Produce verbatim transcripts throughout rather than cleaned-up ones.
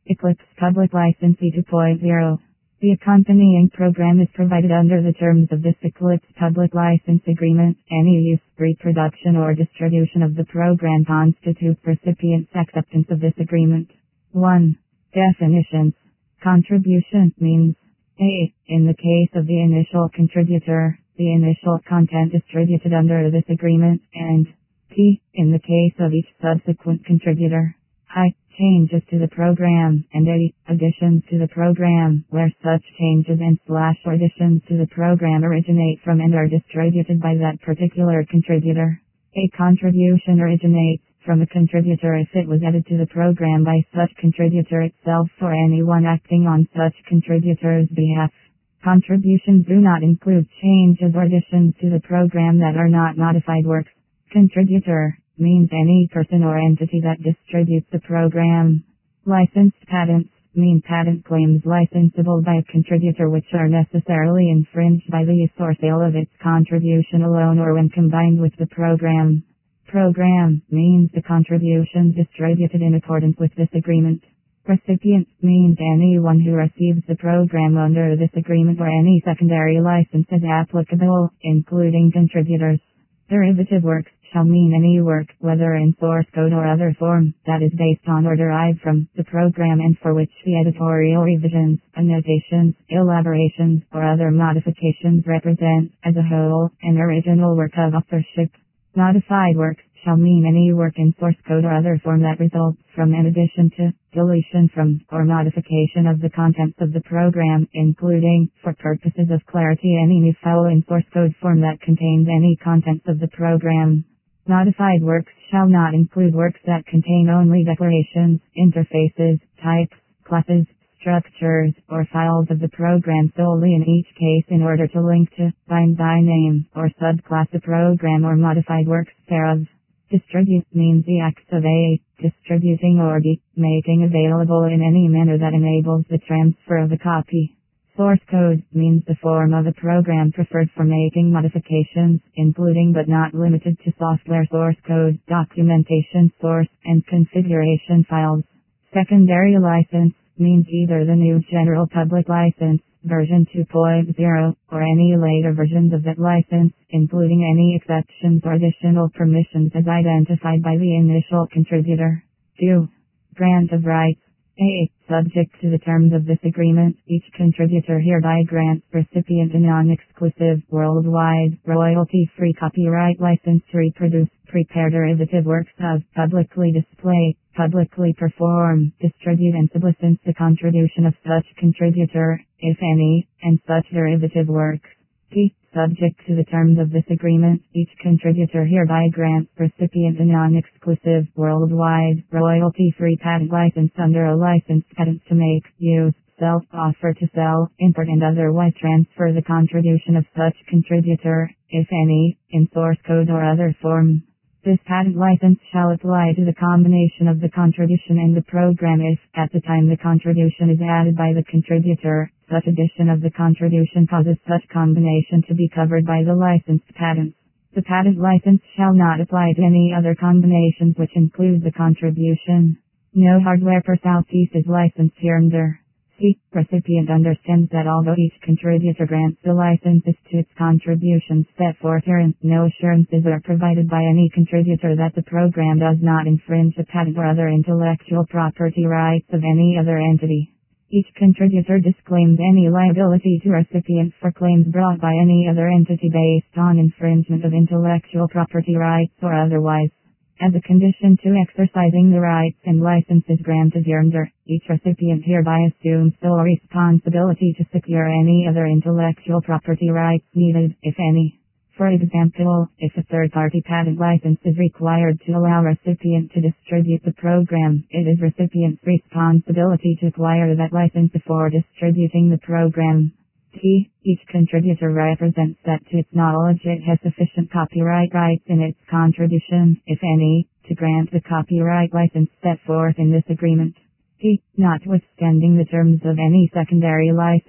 Eclipse Public License E two point oh. The accompanying program is provided under the terms of this Eclipse Public License Agreement. Any use, reproduction, or distribution of the program constitutes recipient's acceptance of this agreement. one. Definitions. Contribution means A. In the case of the initial contributor, the initial content distributed under this agreement, and T. In the case of each subsequent contributor. I. Changes to the program, and A. Additions to the program, where such changes and slash or additions to the program originate from and are distributed by that particular contributor. A contribution originates from a contributor if it was added to the program by such contributor itself or anyone acting on such contributor's behalf. Contributions do not include changes or additions to the program that are not modified works. Contributor means any person or entity that distributes the program. Licensed patents mean patent claims licensable by a contributor which are necessarily infringed by the use or sale of its contribution alone or when combined with the program. Program means the contributions distributed in accordance with this agreement. Recipient means anyone who receives the program under this agreement or any secondary license is applicable, including contributors. Derivative works shall mean any work, whether in source code or other form, that is based on or derived from the program and for which the editorial revisions, annotations, elaborations, or other modifications represent, as a whole, an original work of authorship. Modified works shall mean any work in source code or other form that results from an addition to, deletion from, or modification of the contents of the program, including, for purposes of clarity, any new file in source code form that contains any contents of the program. Modified works shall not include works that contain only declarations, interfaces, types, classes, structures, or files of the program solely in each case in order to link to, bind by name, or subclass the program or modified works thereof. Distribute means the act of A. Distributing or B. Making available in any manner that enables the transfer of a copy. Source code means the form of the program preferred for making modifications, including but not limited to software source code, documentation source, and configuration files. Secondary license means either the new general public license, version two point oh, or any later versions of that license, including any exceptions or additional permissions as identified by the initial contributor. two. Grant of rights. A. Subject to the terms of this agreement, each contributor hereby grants recipient a non-exclusive, worldwide, royalty-free copyright license to reproduce, prepare derivative works of, publicly display, publicly perform, distribute and solicit the contribution of such contributor, if any, and such derivative works. B. Subject to the terms of this agreement, each contributor hereby grants recipient a non-exclusive, worldwide, royalty-free patent license under a licensed patent to make, use, sell, offer to sell, import and otherwise transfer the contribution of such contributor, if any, in source code or other form. This patent license shall apply to the combination of the contribution and the program if, at the time the contribution is added by the contributor, such addition of the contribution causes such combination to be covered by the licensed patents. The patent license shall not apply to any other combinations which include the contribution. No hardware per piece is licensed hereunder. C. Recipient understands that although each contributor grants the licenses to its contributions set forth herein, no assurances are provided by any contributor that the program does not infringe the patent or other intellectual property rights of any other entity. Each contributor disclaims any liability to recipient for claims brought by any other entity based on infringement of intellectual property rights or otherwise. As a condition to exercising the rights and licenses granted hereunder, each recipient hereby assumes sole responsibility to secure any other intellectual property rights needed, if any. For example, if a third-party patent license is required to allow recipient to distribute the program, it is recipient's responsibility to acquire that license before distributing the program. T. Each contributor represents that to its knowledge it has sufficient copyright rights in its contribution, if any, to grant the copyright license set forth in this agreement. T. Notwithstanding the terms of any secondary license,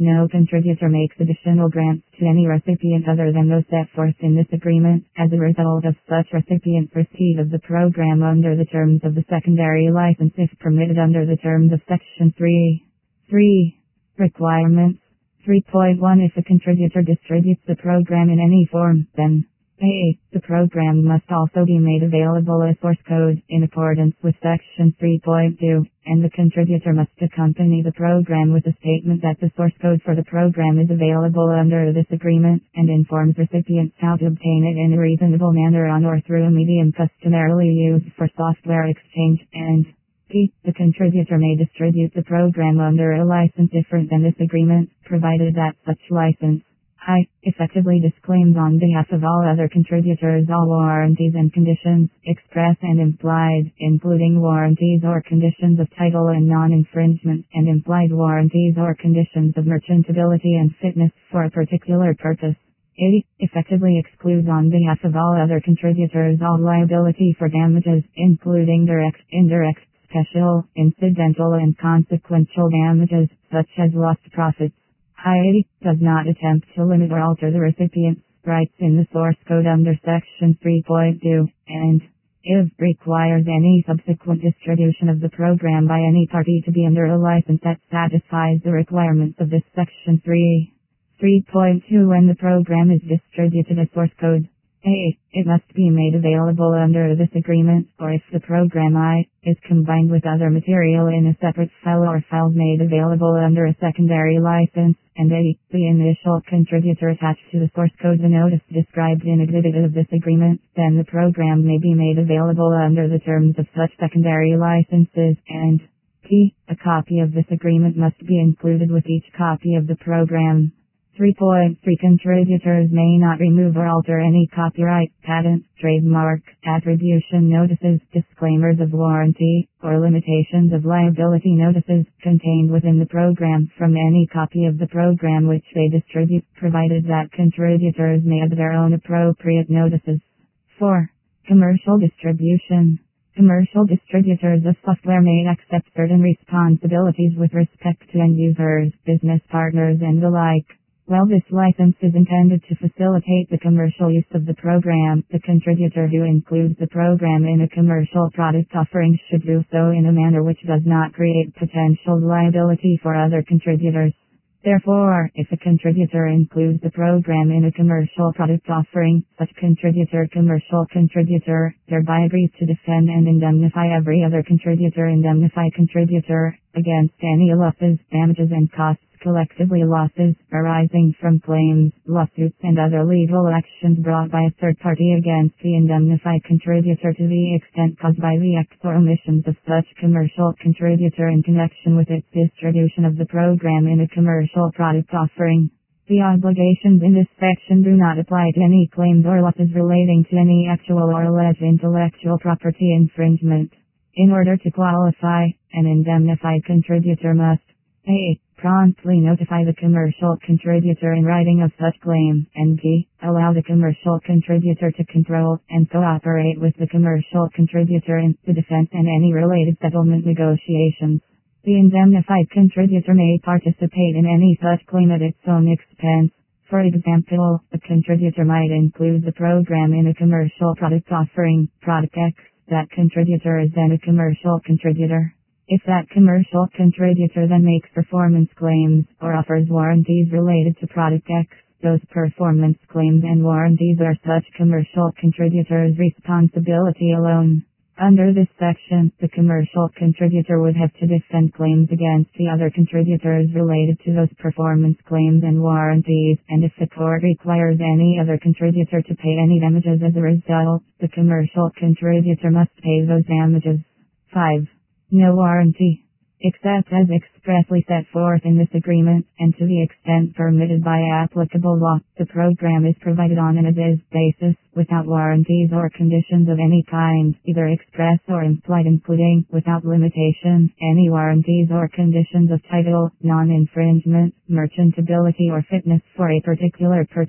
No contributor makes additional grants to any recipient other than those set forth in this agreement, as a result of such recipient's receipt of the program under the terms of the secondary license if permitted under the terms of Section three. three. Requirements. three point one If a contributor distributes the program in any form, then A. The program must also be made available as source code in accordance with Section three point two, and the contributor must accompany the program with a statement that the source code for the program is available under this agreement, and informs recipients how to obtain it in a reasonable manner on or through a medium customarily used for software exchange, and B. The contributor may distribute the program under a license different than this agreement, provided that such license I effectively disclaims on behalf of all other contributors all warranties and conditions, express and implied, including warranties or conditions of title and non-infringement, and implied warranties or conditions of merchantability and fitness for a particular purpose. It effectively excludes on behalf of all other contributors all liability for damages, including direct, indirect, special, incidental and consequential damages, such as lost profits. I does not attempt to limit or alter the recipient's rights in the source code under Section three point two, and if requires any subsequent distribution of the program by any party to be under a license that satisfies the requirements of this Section three. three point two When the program is distributed as source code, A. It must be made available under this agreement, or if the program I is combined with other material in a separate file or files made available under a secondary license, and A. The initial contributor attached to the source code the notice described in Exhibit of this agreement, then the program may be made available under the terms of such secondary licenses, and P. A copy of this agreement must be included with each copy of the program. three point three Contributors may not remove or alter any copyright, patent, trademark, attribution notices, disclaimers of warranty, or limitations of liability notices contained within the program from any copy of the program which they distribute, provided that contributors may add their own appropriate notices. four. Commercial distribution. Commercial distributors of software may accept certain responsibilities with respect to end users, business partners and the like. While this license is intended to facilitate the commercial use of the program, the contributor who includes the program in a commercial product offering should do so in a manner which does not create potential liability for other contributors. Therefore, if a contributor includes the program in a commercial product offering, such contributor commercial contributor thereby agrees to defend and indemnify every other contributor indemnify contributor against any losses, damages and costs, collectively losses, arising from claims, lawsuits and other legal actions brought by a third party against the indemnified contributor to the extent caused by the acts or omissions of such commercial contributor in connection with its distribution of the program in a commercial product offering. The obligations in this section do not apply to any claims or losses relating to any actual or alleged intellectual property infringement. In order to qualify, an indemnified contributor must A. Promptly notify the commercial contributor in writing of such claim, and B. Allow the commercial contributor to control and cooperate with the commercial contributor in the defense and any related settlement negotiations. The indemnified contributor may participate in any such claim at its own expense. For example, a contributor might include the program in a commercial product offering, Product X. That contributor is then a commercial contributor. If that commercial contributor then makes performance claims or offers warranties related to Product X, those performance claims and warranties are such commercial contributor's responsibility alone. Under this section, the commercial contributor would have to defend claims against the other contributors related to those performance claims and warranties, and if the court requires any other contributor to pay any damages as a result, the commercial contributor must pay those damages. five. No warranty. Except as expressly set forth in this agreement, and to the extent permitted by applicable law, the program is provided on an as-is basis, without warranties or conditions of any kind, either express or implied, including, without limitation, any warranties or conditions of title, non-infringement, merchantability or fitness for a particular purpose.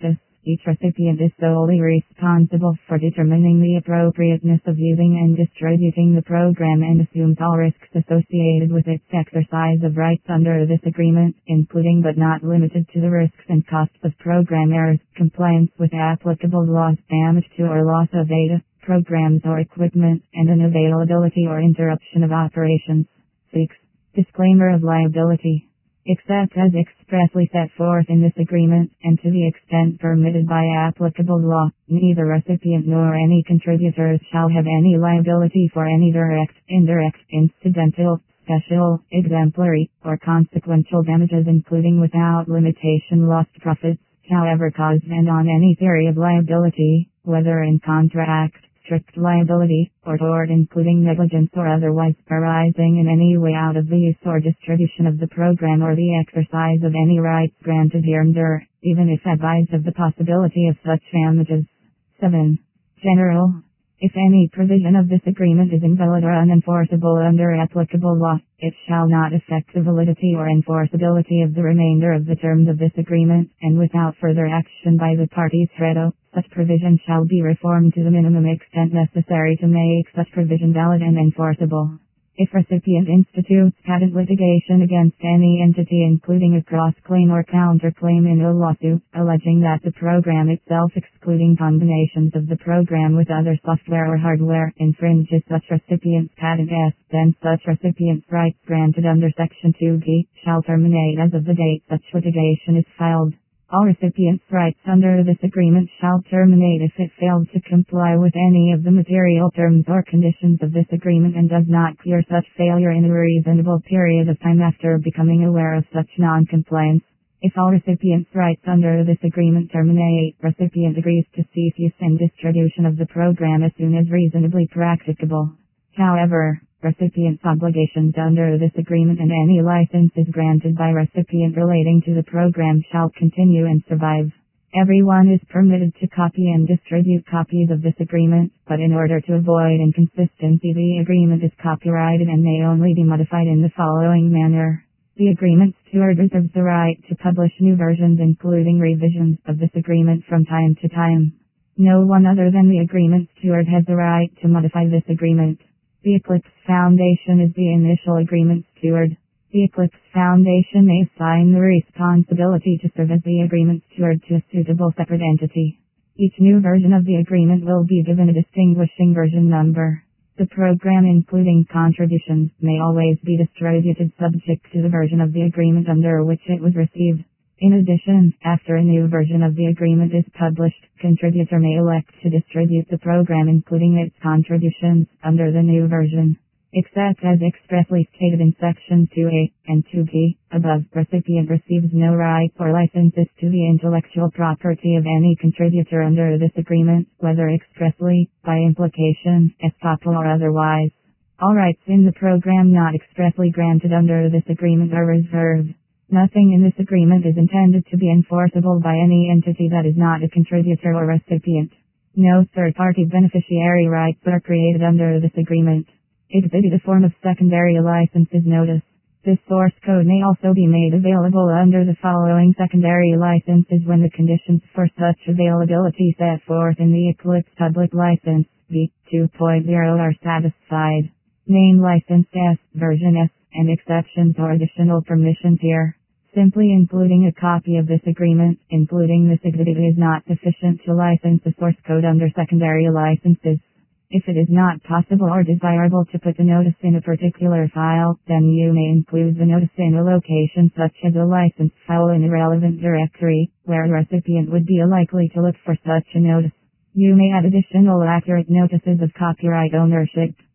Each recipient is solely responsible for determining the appropriateness of using and distributing the program and assumes all risks associated with its exercise of rights under this agreement, including but not limited to the risks and costs of program errors, compliance with applicable laws, damage to or loss of data, programs or equipment, and unavailability or interruption of operations. six. Disclaimer of liability. Except as expressly set forth in this agreement, and to the extent permitted by applicable law, neither recipient nor any contributors shall have any liability for any direct, indirect, incidental, special, exemplary, or consequential damages, including without limitation lost profits, however caused, and on any theory of liability, whether in contract, strict liability, or tort, including negligence or otherwise, arising in any way out of the use or distribution of the program or the exercise of any rights granted hereunder, even if advised of the possibility of such damages. seven. General. If any provision of this agreement is invalid or unenforceable under applicable law, it shall not affect the validity or enforceability of the remainder of the terms of this agreement, and without further action by the parties hereto, such provision shall be reformed to the minimum extent necessary to make such provision valid and enforceable. If recipient institutes patent litigation against any entity, including a cross-claim or counterclaim in a lawsuit, alleging that the program itself, excluding combinations of the program with other software or hardware, infringes such recipient's patent S, then such recipient's rights granted under Section two G shall terminate as of the date such litigation is filed. All recipients' rights under this agreement shall terminate if it failed to comply with any of the material terms or conditions of this agreement and does not clear such failure in a reasonable period of time after becoming aware of such non-compliance. If all recipients' rights under this agreement terminate, recipient agrees to cease use and distribution of the program as soon as reasonably practicable. However, recipient's obligations under this agreement and any licenses granted by recipient relating to the program shall continue and survive. Everyone is permitted to copy and distribute copies of this agreement, but in order to avoid inconsistency, the agreement is copyrighted and may only be modified in the following manner. The agreement steward reserves the right to publish new versions, including revisions, of this agreement from time to time. No one other than the agreement steward has the right to modify this agreement. The Eclipse Foundation is the initial agreement steward. The Eclipse Foundation may assign the responsibility to serve as the agreement steward to a suitable separate entity. Each new version of the agreement will be given a distinguishing version number. The program, including contributions, may always be distributed subject to the version of the agreement under which it was received. In addition, after a new version of the agreement is published, contributor may elect to distribute the program, including its contributions, under the new version. Except as expressly stated in Section two A and two B above, recipient receives no rights or licenses to the intellectual property of any contributor under this agreement, whether expressly, by implication, estoppel, or otherwise. All rights in the program not expressly granted under this agreement are reserved. Nothing in this agreement is intended to be enforceable by any entity that is not a contributor or recipient. No third-party beneficiary rights are created under this agreement. Exhibit a form of secondary licenses notice. This source code may also be made available under the following secondary licenses when the conditions for such availability set forth in the Eclipse Public License V two point oh are satisfied. Name License S, Version S, and exceptions or additional permissions here. Simply including a copy of this agreement, including this exhibit, is not sufficient to license the source code under secondary licenses. If it is not possible or desirable to put the notice in a particular file, then you may include the notice in a location such as a license file in a relevant directory, where the recipient would be likely to look for such a notice. You may add additional accurate notices of copyright ownership.